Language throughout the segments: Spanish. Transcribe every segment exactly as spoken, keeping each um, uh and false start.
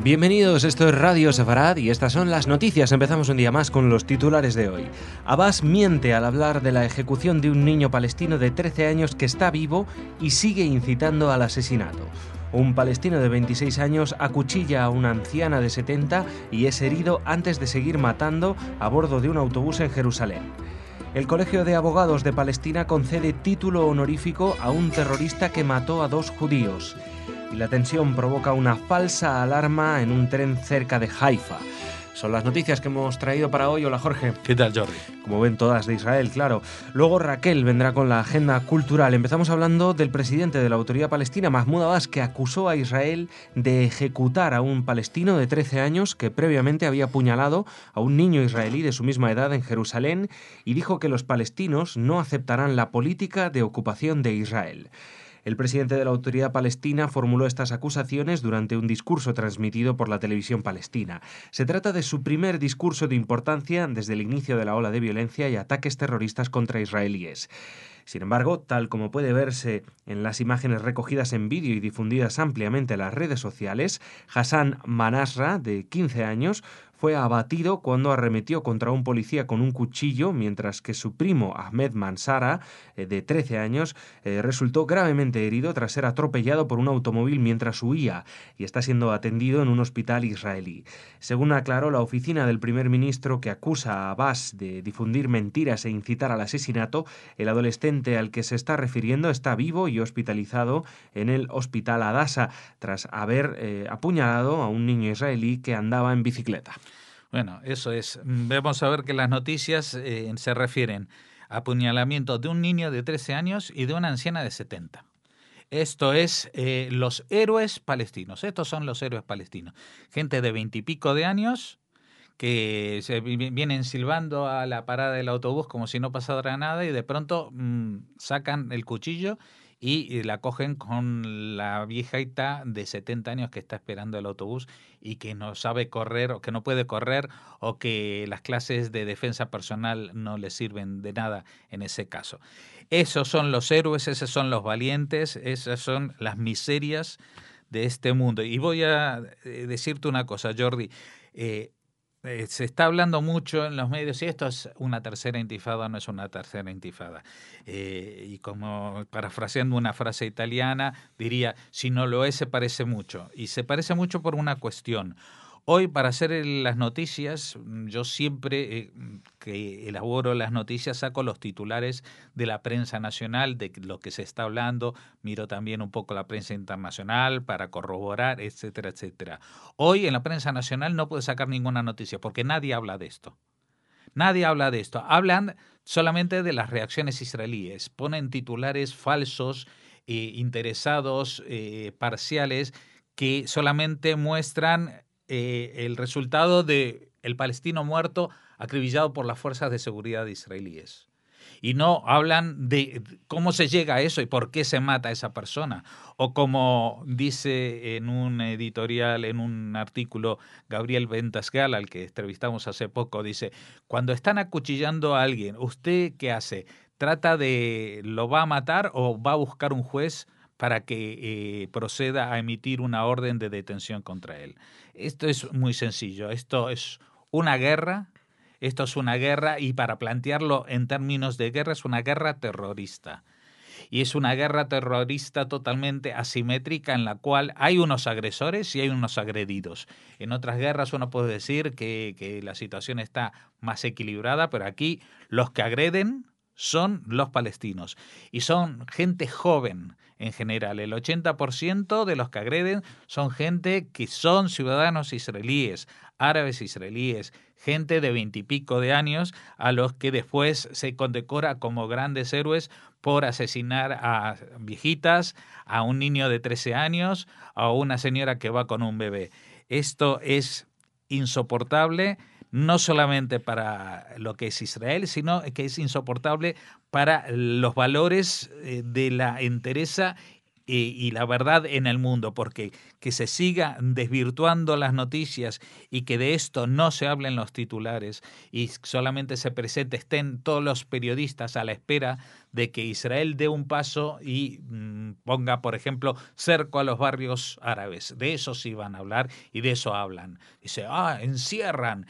Bienvenidos, esto es Radio Sefarad y estas son las noticias. Empezamos un día más con los titulares de hoy. Abbas miente al hablar de la ejecución de un niño palestino de trece años que está vivo y sigue incitando al asesinato. Un palestino de veintiséis años acuchilla a una anciana de setenta y es herido antes de seguir matando a bordo de un autobús en Jerusalén. El Colegio de Abogados de Palestina concede título honorífico a un terrorista que mató a dos judíos. Y la tensión provoca una falsa alarma en un tren cerca de Haifa. Son las noticias que hemos traído para hoy. Hola, Jorge. ¿Qué tal, Jordi? Como ven, todas de Israel, claro. Luego Raquel vendrá con la agenda cultural. Empezamos hablando del presidente de la Autoridad Palestina, Mahmoud Abbas, que acusó a Israel de ejecutar a un palestino de trece años que previamente había apuñalado a un niño israelí de su misma edad en Jerusalén y dijo que los palestinos no aceptarán la política de ocupación de Israel. El presidente de la Autoridad Palestina formuló estas acusaciones durante un discurso transmitido por la televisión palestina. Se trata de su primer discurso de importancia desde el inicio de la ola de violencia y ataques terroristas contra israelíes. Sin embargo, tal como puede verse en las imágenes recogidas en vídeo y difundidas ampliamente en las redes sociales, Hassan Manasra, de quince años, fue abatido cuando arremetió contra un policía con un cuchillo, mientras que su primo Ahmed Mansara, de trece años, eh, resultó gravemente herido tras ser atropellado por un automóvil mientras huía y está siendo atendido en un hospital israelí. Según aclaró la oficina del primer ministro, que acusa a Abbas de difundir mentiras e incitar al asesinato, el adolescente al que se está refiriendo está vivo y hospitalizado en el hospital Adasa tras haber eh, apuñalado a un niño israelí que andaba en bicicleta. Bueno, eso es. Vamos a ver que las noticias eh, se refieren a apuñalamiento de un niño de trece años y de una anciana de setenta. Esto es eh, los héroes palestinos. Estos son los héroes palestinos. Gente de veintipico de años que se vienen silbando a la parada del autobús como si no pasara nada y de pronto mmm, sacan el cuchillo y la cogen con la viejita de setenta años que está esperando el autobús y que no sabe correr o que no puede correr o que las clases de defensa personal no le sirven de nada en ese caso. Esos son los héroes, esos son los valientes, esas son las miserias de este mundo. Y voy a decirte una cosa, Jordi. Eh, Eh, se está hablando mucho en los medios si esto es una tercera intifada o no es una tercera intifada. Eh, y como parafraseando una frase italiana, diría, si no lo es, se parece mucho. Y se parece mucho por una cuestión. Hoy, para hacer las noticias, yo siempre eh, que elaboro las noticias saco los titulares de la prensa nacional, de lo que se está hablando, miro también un poco la prensa internacional para corroborar, etcétera, etcétera. Hoy en la prensa nacional no puedo sacar ninguna noticia porque nadie habla de esto. Nadie habla de esto. Hablan solamente de las reacciones israelíes. Ponen titulares falsos, eh, interesados, eh, parciales, que solamente muestran Eh, el resultado de el palestino muerto acribillado por las fuerzas de seguridad israelíes. Y no hablan de cómo se llega a eso y por qué se mata a esa persona. O como dice en un editorial, en un artículo, Gabriel Ventasgal, al que entrevistamos hace poco, dice, cuando están acuchillando a alguien, ¿usted qué hace? ¿Trata de, lo va a matar o va a buscar un juez para que eh, proceda a emitir una orden de detención contra él? Esto es muy sencillo, esto es una guerra, esto es una guerra y para plantearlo en términos de guerra es una guerra terrorista. Y es una guerra terrorista totalmente asimétrica en la cual hay unos agresores y hay unos agredidos. En otras guerras uno puede decir que, que la situación está más equilibrada, pero aquí los que agreden son los palestinos y son gente joven en general. El ochenta por ciento de los que agreden son gente que son ciudadanos israelíes, árabes israelíes, gente de veintipico de años a los que después se condecora como grandes héroes por asesinar a viejitas, a un niño de trece años, a una señora que va con un bebé. Esto es insoportable, no solamente para lo que es Israel, sino que es insoportable para los valores de la entereza y, y la verdad en el mundo, porque que se siga desvirtuando las noticias y que de esto no se hable en los titulares y solamente se presente, estén todos los periodistas a la espera de que Israel dé un paso y mmm, ponga, por ejemplo, cerco a los barrios árabes. De eso sí van a hablar y de eso hablan. Dice, ah, encierran,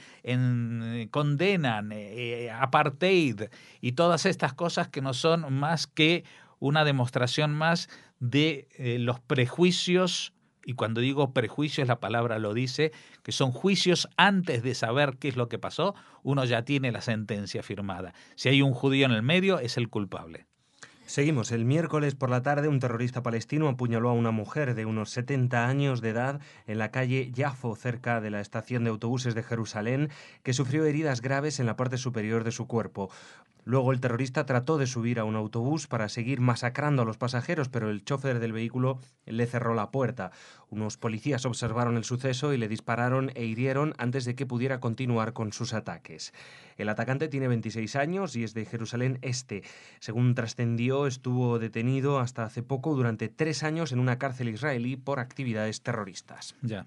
en, condenan, eh, apartheid y todas estas cosas que no son más que una demostración más de eh, los prejuicios, y cuando digo prejuicios la palabra lo dice, que son juicios antes de saber qué es lo que pasó, uno ya tiene la sentencia firmada. Si hay un judío en el medio, es el culpable. Seguimos. El miércoles por la tarde, un terrorista palestino apuñaló a una mujer de unos setenta años de edad en la calle Yafo, cerca de la estación de autobuses de Jerusalén, que sufrió heridas graves en la parte superior de su cuerpo. Luego el terrorista trató de subir a un autobús para seguir masacrando a los pasajeros, pero el chofer del vehículo le cerró la puerta. Unos policías observaron el suceso y le dispararon e hirieron antes de que pudiera continuar con sus ataques. El atacante tiene veintiséis años y es de Jerusalén Este. Según trascendió, estuvo detenido hasta hace poco durante tres años en una cárcel israelí por actividades terroristas. Ya.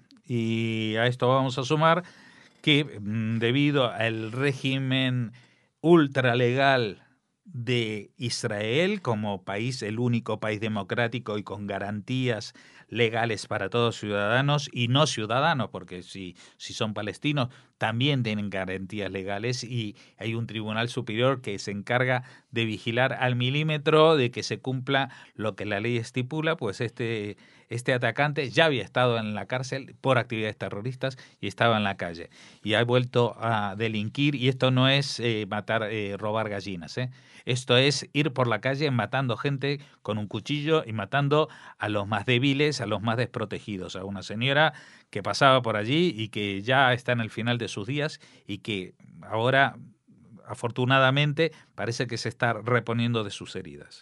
Y a esto vamos a sumar que debido al régimen ultralegal de Israel como país, el único país democrático y con garantías legales para todos ciudadanos y no ciudadanos, porque si, si son palestinos también tienen garantías legales y hay un tribunal superior que se encarga de vigilar al milímetro de que se cumpla lo que la ley estipula, pues este, este atacante ya había estado en la cárcel por actividades terroristas y estaba en la calle y ha vuelto a delinquir y esto no es eh, matar, eh, robar gallinas, ¿eh? Esto es ir por la calle matando gente con un cuchillo y matando a los más débiles, a los más desprotegidos, a una señora que pasaba por allí y que ya está en el final de sus días y que ahora, afortunadamente, parece que se está reponiendo de sus heridas.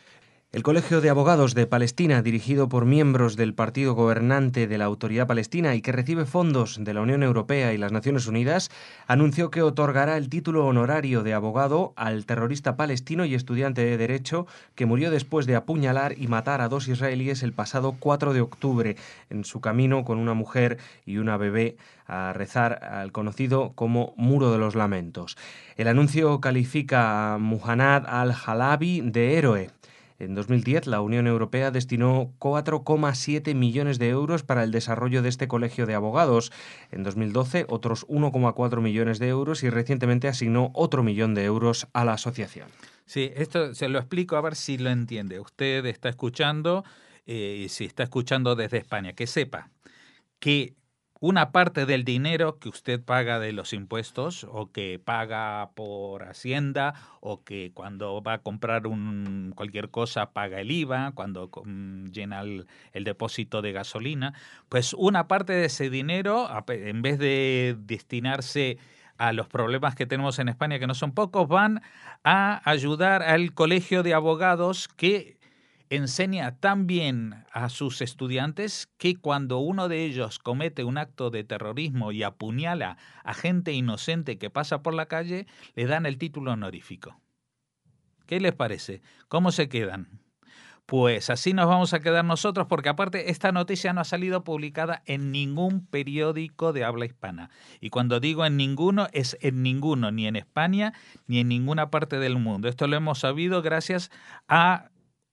El Colegio de Abogados de Palestina, dirigido por miembros del partido gobernante de la Autoridad Palestina y que recibe fondos de la Unión Europea y las Naciones Unidas, anunció que otorgará el título honorario de abogado al terrorista palestino y estudiante de Derecho que murió después de apuñalar y matar a dos israelíes el pasado cuatro de octubre en su camino con una mujer y una bebé a rezar al conocido como Muro de los Lamentos. El anuncio califica a Muhannad al-Halabi de héroe. En dos mil diez, la Unión Europea destinó cuatro coma siete millones de euros para el desarrollo de este colegio de abogados. En dos mil doce, otros uno coma cuatro millones de euros y recientemente asignó otro millón de euros a la asociación. Sí, esto se lo explico a ver si lo entiende. Usted está escuchando, eh, si está escuchando desde España, que sepa que una parte del dinero que usted paga de los impuestos o que paga por Hacienda o que cuando va a comprar un, cualquier cosa paga el I V A, cuando um, llena el, el depósito de gasolina, pues una parte de ese dinero, en vez de destinarse a los problemas que tenemos en España, que no son pocos, van a ayudar al colegio de abogados que enseña tan bien a sus estudiantes que cuando uno de ellos comete un acto de terrorismo y apuñala a gente inocente que pasa por la calle, le dan el título honorífico. ¿Qué les parece? ¿Cómo se quedan? Pues así nos vamos a quedar nosotros, porque aparte esta noticia no ha salido publicada en ningún periódico de habla hispana. Y cuando digo en ninguno, es en ninguno, ni en España, ni en ninguna parte del mundo. Esto lo hemos sabido gracias a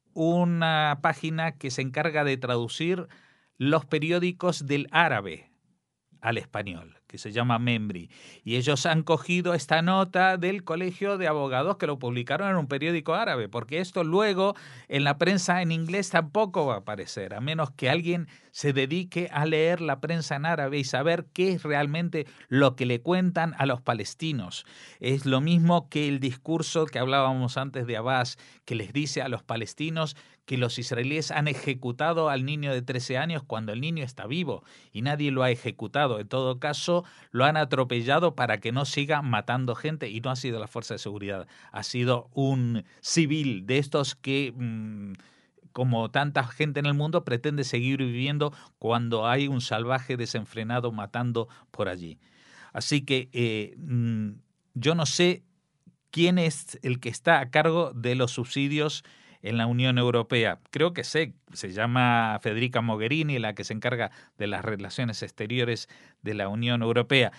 una página que se encarga de traducir los periódicos del árabe al español, que se llama Membri. Y ellos han cogido esta nota del Colegio de Abogados que lo publicaron en un periódico árabe, porque esto luego en la prensa en inglés tampoco va a aparecer, a menos que alguien se dedique a leer la prensa en árabe y saber qué es realmente lo que le cuentan a los palestinos. Es lo mismo que el discurso que hablábamos antes de Abbas, que les dice a los palestinos que los israelíes han ejecutado al niño de trece años cuando el niño está vivo y nadie lo ha ejecutado. En todo caso, lo han atropellado para que no siga matando gente y no ha sido la fuerza de seguridad, ha sido un civil de estos que, mmm, como tanta gente en el mundo, pretende seguir viviendo cuando hay un salvaje desenfrenado matando por allí. Así que eh, mmm, yo no sé quién es el que está a cargo de los subsidios en la Unión Europea. Creo que sé, se llama Federica Mogherini, la que se encarga de las relaciones exteriores de la Unión Europea.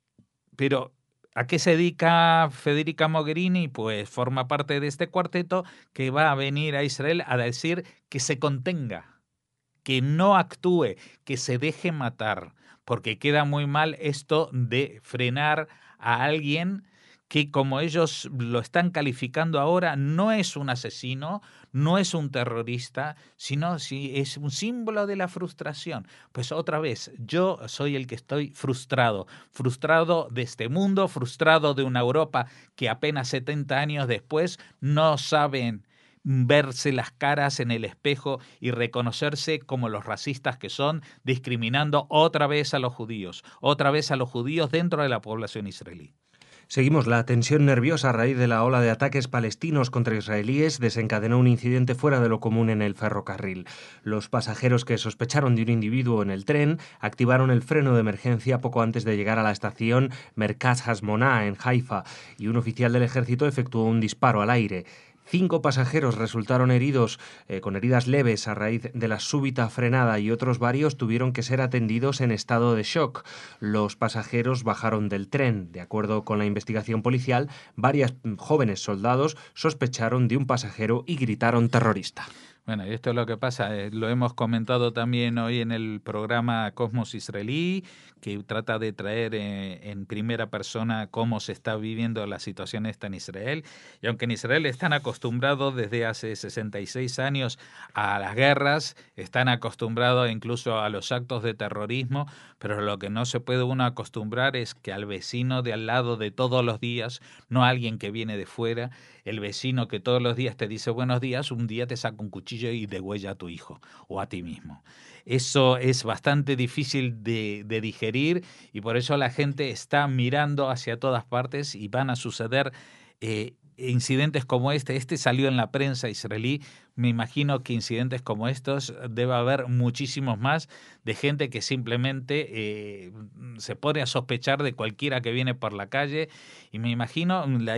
Pero ¿a qué se dedica Federica Mogherini? Pues forma parte de este cuarteto que va a venir a Israel a decir que se contenga, que no actúe, que se deje matar, porque queda muy mal esto de frenar a alguien que, como ellos lo están calificando ahora, no es un asesino, no es un terrorista, sino si es un símbolo de la frustración. Pues otra vez, yo soy el que estoy frustrado, frustrado de este mundo, frustrado de una Europa que apenas setenta años después no saben verse las caras en el espejo y reconocerse como los racistas que son, discriminando otra vez a los judíos, otra vez a los judíos dentro de la población israelí. Seguimos. La tensión nerviosa a raíz de la ola de ataques palestinos contra israelíes desencadenó un incidente fuera de lo común en el ferrocarril. Los pasajeros que sospecharon de un individuo en el tren activaron el freno de emergencia poco antes de llegar a la estación Merkaz Hasmoná en Haifa y un oficial del ejército efectuó un disparo al aire. Cinco pasajeros resultaron heridos eh, con heridas leves a raíz de la súbita frenada y otros varios tuvieron que ser atendidos en estado de shock. Los pasajeros bajaron del tren. De acuerdo con la investigación policial, varios jóvenes soldados sospecharon de un pasajero y gritaron terrorista. Bueno, y esto es lo que pasa, eh, lo hemos comentado también hoy en el programa Cosmos Israelí, que trata de traer eh, en primera persona cómo se está viviendo la situación esta en Israel. Y aunque en Israel están acostumbrados desde hace sesenta y seis años a las guerras, están acostumbrados incluso a los actos de terrorismo, pero lo que no se puede uno acostumbrar es que al vecino de al lado de todos los días, no a alguien que viene de fuera, el vecino que todos los días te dice buenos días, un día te saca un cuchillo y degüella a tu hijo o a ti mismo. Eso es bastante difícil de, de digerir y por eso la gente está mirando hacia todas partes y van a suceder eh, incidentes como este. Este salió en la prensa israelí. Me imagino que incidentes como estos debe haber muchísimos más de gente que simplemente eh, se pone a sospechar de cualquiera que viene por la calle. Y me imagino, la,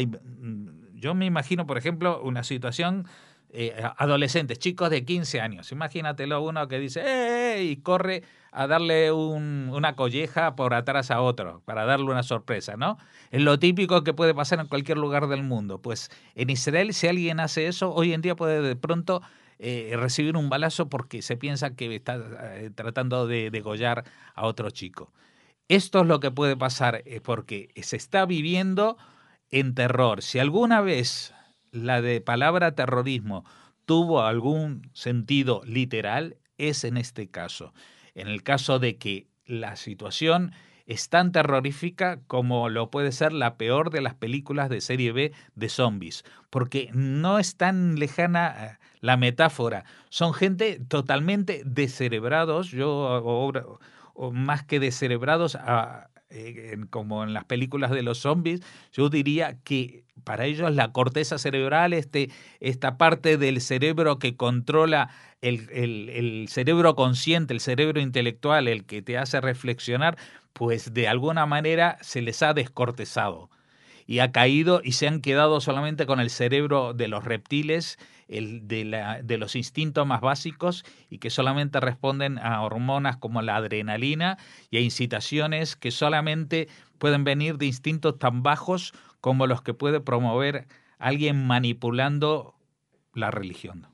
yo me imagino, por ejemplo, una situación... Eh, adolescentes, chicos de quince años. Imagínatelo uno que dice ¡eh! Y corre a darle un, una colleja por atrás a otro, para darle una sorpresa, ¿no? Es lo típico que puede pasar en cualquier lugar del mundo. Pues en Israel, si alguien hace eso, hoy en día puede de pronto eh, recibir un balazo porque se piensa que está eh, tratando de degollar a otro chico. Esto es lo que puede pasar eh, porque se está viviendo en terror. Si alguna vez la de palabra terrorismo tuvo algún sentido literal, es en este caso. En el caso de que la situación es tan terrorífica como lo puede ser la peor de las películas de serie B de zombies, porque no es tan lejana la metáfora. Son gente totalmente descerebrados, yo o, o, o más que descerebrados, a, eh, como en las películas de los zombies, yo diría que para ellos la corteza cerebral, este, esta parte del cerebro que controla el, el, el cerebro consciente, el cerebro intelectual, el que te hace reflexionar, pues de alguna manera se les ha descortezado y ha caído y se han quedado solamente con el cerebro de los reptiles, el de, la, de los instintos más básicos y que solamente responden a hormonas como la adrenalina y a incitaciones que solamente pueden venir de instintos tan bajos como los que puede promover alguien manipulando la religión.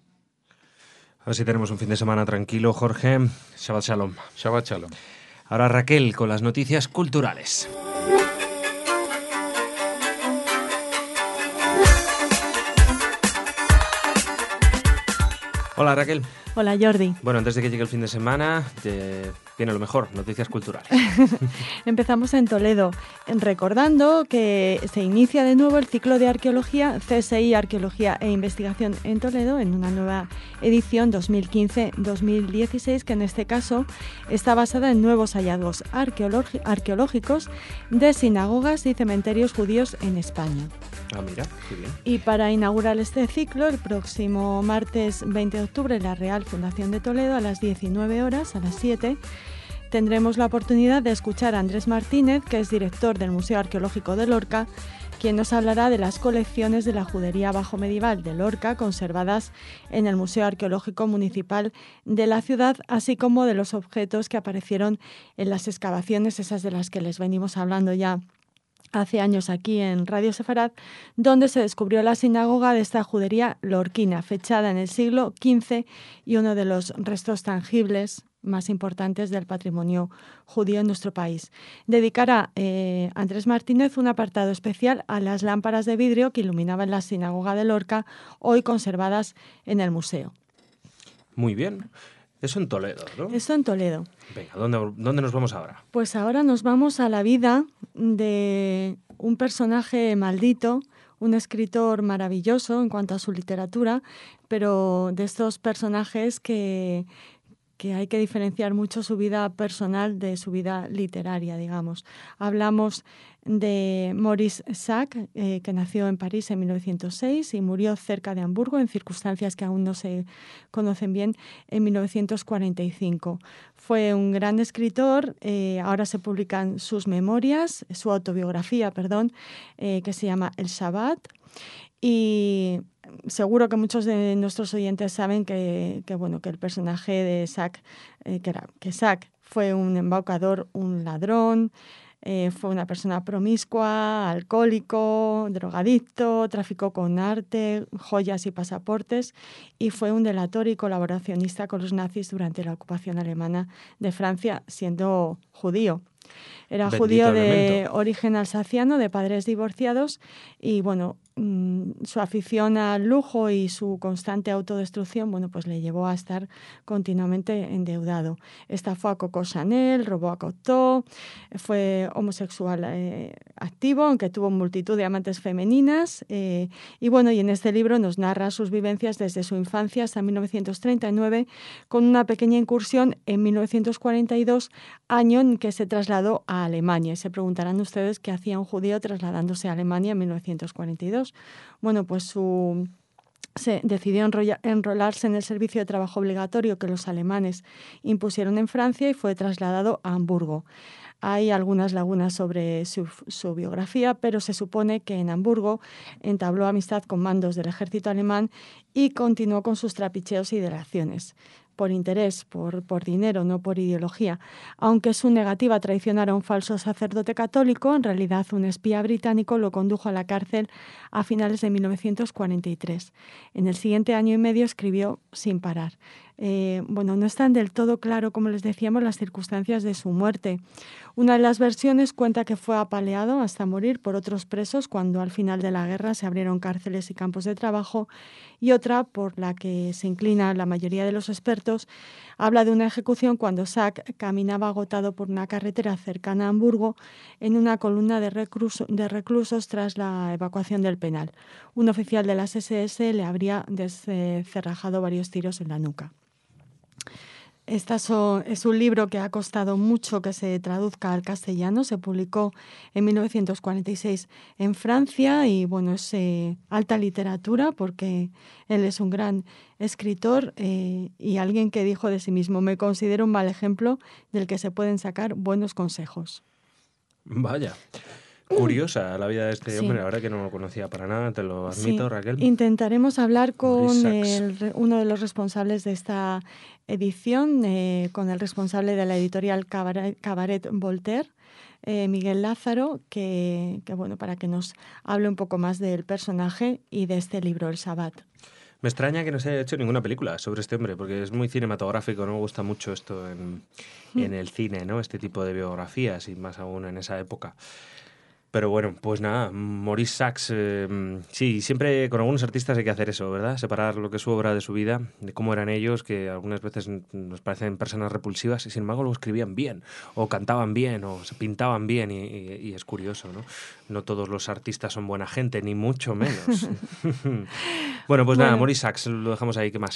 A ver si tenemos un fin de semana tranquilo, Jorge. Shabbat Shalom. Shabbat Shalom. Ahora Raquel con las noticias culturales. Hola Raquel. Hola Jordi. Bueno, antes de que llegue el fin de semana, te... viene lo mejor, noticias culturales. Empezamos en Toledo, recordando que se inicia de nuevo el ciclo de arqueología C S I Arqueología e Investigación en Toledo en una nueva edición dos mil quince dos mil dieciséis que en este caso está basada en nuevos hallazgos arqueológi- arqueológicos de sinagogas y cementerios judíos en España. Ah, mira, qué bien. Y para inaugurar este ciclo, el próximo martes veinte de octubre, la Real Fundación de Toledo, a las diecinueve horas, a las siete, tendremos la oportunidad de escuchar a Andrés Martínez, que es director del Museo Arqueológico de Lorca, quien nos hablará de las colecciones de la judería bajomedieval de Lorca conservadas en el Museo Arqueológico Municipal de la ciudad, así como de los objetos que aparecieron en las excavaciones, esas de las que les venimos hablando ya hace años aquí en Radio Sefarad, donde se descubrió la sinagoga de esta judería lorquina, fechada en el siglo quince y uno de los restos tangibles más importantes del patrimonio judío en nuestro país. Dedicará eh, Andrés Martínez un apartado especial a las lámparas de vidrio que iluminaban la sinagoga de Lorca, hoy conservadas en el museo. Muy bien. Eso en Toledo, ¿no? Eso en Toledo. Venga, ¿dónde, ¿dónde nos vamos ahora? Pues ahora nos vamos a la vida de un personaje maldito, un escritor maravilloso en cuanto a su literatura, pero de estos personajes que... que hay que diferenciar mucho su vida personal de su vida literaria, digamos. Hablamos de Maurice Sacre, eh, que nació en París en mil novecientos seis y murió cerca de Hamburgo en circunstancias que aún no se conocen bien en mil novecientos cuarenta y cinco. Fue un gran escritor, eh, ahora se publican sus memorias, su autobiografía, perdón, eh, que se llama El Shabbat. Y seguro que muchos de nuestros oyentes saben que, que, bueno, que el personaje de Sacre, eh, que, era, que Sacre fue un embaucador, un ladrón, eh, fue una persona promiscua, alcohólico, drogadicto, traficó con arte, joyas y pasaportes y fue un delator y colaboracionista con los nazis durante la ocupación alemana de Francia, siendo judío. Era Bendito judío de elemento. origen alsaciano, de padres divorciados y, bueno, su afición al lujo y su constante autodestrucción, bueno, pues le llevó a estar continuamente endeudado. Estafó a Coco Chanel, robó a Cocteau, fue homosexual eh, activo, aunque tuvo multitud de amantes femeninas. Eh, y bueno, y en este libro nos narra sus vivencias desde su infancia hasta mil novecientos treinta y nueve, con una pequeña incursión en mil novecientos cuarenta y dos, año en que se trasladó a Alemania. Y se preguntarán ustedes qué hacía un judío trasladándose a Alemania en mil novecientos cuarenta y dos. Bueno, pues su, se decidió enrolla, enrolarse en el servicio de trabajo obligatorio que los alemanes impusieron en Francia y fue trasladado a Hamburgo. Hay algunas lagunas sobre su, su biografía, pero se supone que en Hamburgo entabló amistad con mandos del ejército alemán y continuó con sus trapicheos y delaciones. Por interés, por, por dinero, no por ideología. Aunque su negativa a traicionar a un falso sacerdote católico, en realidad un espía británico lo condujo a la cárcel a finales de mil novecientos cuarenta y tres. En el siguiente año y medio escribió sin parar. Eh, bueno, no están del todo claro, como les decíamos, las circunstancias de su muerte. Una de las versiones cuenta que fue apaleado hasta morir por otros presos cuando al final de la guerra se abrieron cárceles y campos de trabajo, y otra, por la que se inclina la mayoría de los expertos, habla de una ejecución cuando Sacre caminaba agotado por una carretera cercana a Hamburgo en una columna de, recluso, de reclusos tras la evacuación del penal. Un oficial de las ese ese le habría descerrajado varios tiros en la nuca. Esta so, es un libro que ha costado mucho que se traduzca al castellano. Se publicó en mil novecientos cuarenta y seis en Francia y, bueno, es eh, alta literatura porque él es un gran escritor eh, y alguien que dijo de sí mismo: me considero un mal ejemplo del que se pueden sacar buenos consejos. Vaya. Curiosa la vida de este Sí. hombre, la verdad que no lo conocía para nada, te lo admito, Sí. Raquel. Intentaremos hablar con Maurice el, Sacre. uno de los responsables de esta edición, eh, con el responsable de la editorial Cabaret, Cabaret Voltaire, eh, Miguel Lázaro, que, que bueno, para que nos hable un poco más del personaje y de este libro, El Shabbat. Me extraña que no se haya hecho ninguna película sobre este hombre, porque es muy cinematográfico, no me gusta mucho esto en, en el cine, ¿no? Este tipo de biografías, y más aún en esa época. Pero bueno, pues nada, Maurice Sacre, eh, sí, siempre con algunos artistas hay que hacer eso, ¿verdad? Separar lo que es su obra de su vida, de cómo eran ellos, que algunas veces nos parecen personas repulsivas y sin embargo lo escribían bien, o cantaban bien, o se pintaban bien, y, y, y es curioso, ¿no? No todos los artistas son buena gente, ni mucho menos. Bueno, pues Bueno. nada, Maurice Sacre, lo dejamos ahí, ¿qué más?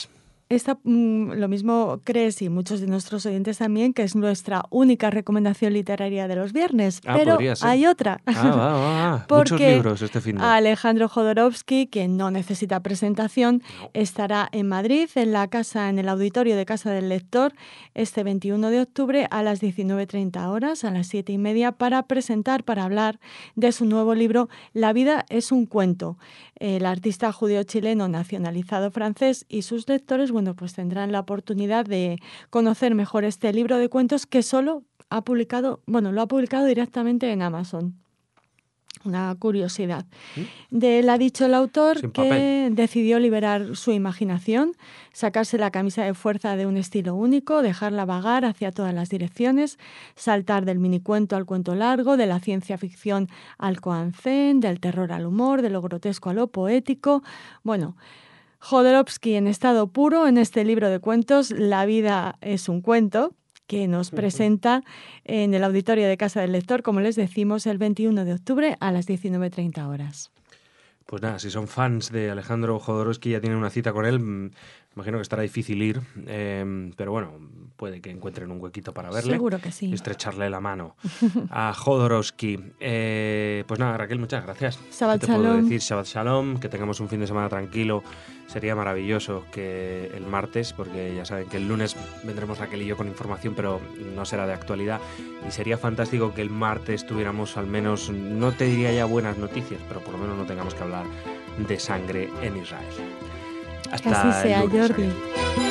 esta, mm, lo mismo crees y muchos de nuestros oyentes también, que es nuestra única recomendación literaria de los viernes. Ah, pero podría ser. hay otra. Ah, va, va, va. Muchos Porque libros este fin de... Alejandro Jodorowsky, que no necesita presentación, No. estará en Madrid, en la casa, en el auditorio de Casa del Lector, este veintiuno de octubre a las diecinueve treinta horas, a las siete y media, para presentar, para hablar de su nuevo libro La vida es un cuento. El artista judío-chileno nacionalizado francés y sus lectores, bueno, pues tendrán la oportunidad de conocer mejor este libro de cuentos que solo ha publicado, bueno, lo ha publicado directamente en Amazon. Una curiosidad. De él ha dicho el autor Sin que papel. decidió liberar su imaginación, sacarse la camisa de fuerza de un estilo único, dejarla vagar hacia todas las direcciones, saltar del minicuento al cuento largo, de la ciencia ficción al koan-zen, del terror al humor, de lo grotesco a lo poético. Bueno, Jodorowsky en estado puro en este libro de cuentos, La vida es un cuento, que nos presenta en el auditorio de Casa del Lector, como les decimos, el veintiuno de octubre a las diecinueve treinta horas. Pues nada, si son fans de Alejandro Jodorowsky, ya tienen una cita con él. mm, Imagino que estará difícil ir, eh, pero bueno, puede que encuentren un huequito para verle. Seguro que sí. Y estrecharle la mano a Jodorowsky. Eh, pues nada, Raquel, muchas gracias. Shabbat ¿Qué te puedo shalom. decir? Shabbat shalom, que tengamos un fin de semana tranquilo. Sería maravilloso que el martes, porque ya saben que el lunes vendremos Raquel y yo con información, pero no será de actualidad. Y sería fantástico que el martes tuviéramos al menos, no te diría ya buenas noticias, pero por lo menos no tengamos que hablar de sangre en Israel. Hasta Que así sea, el lunes, Jordi. Raquel.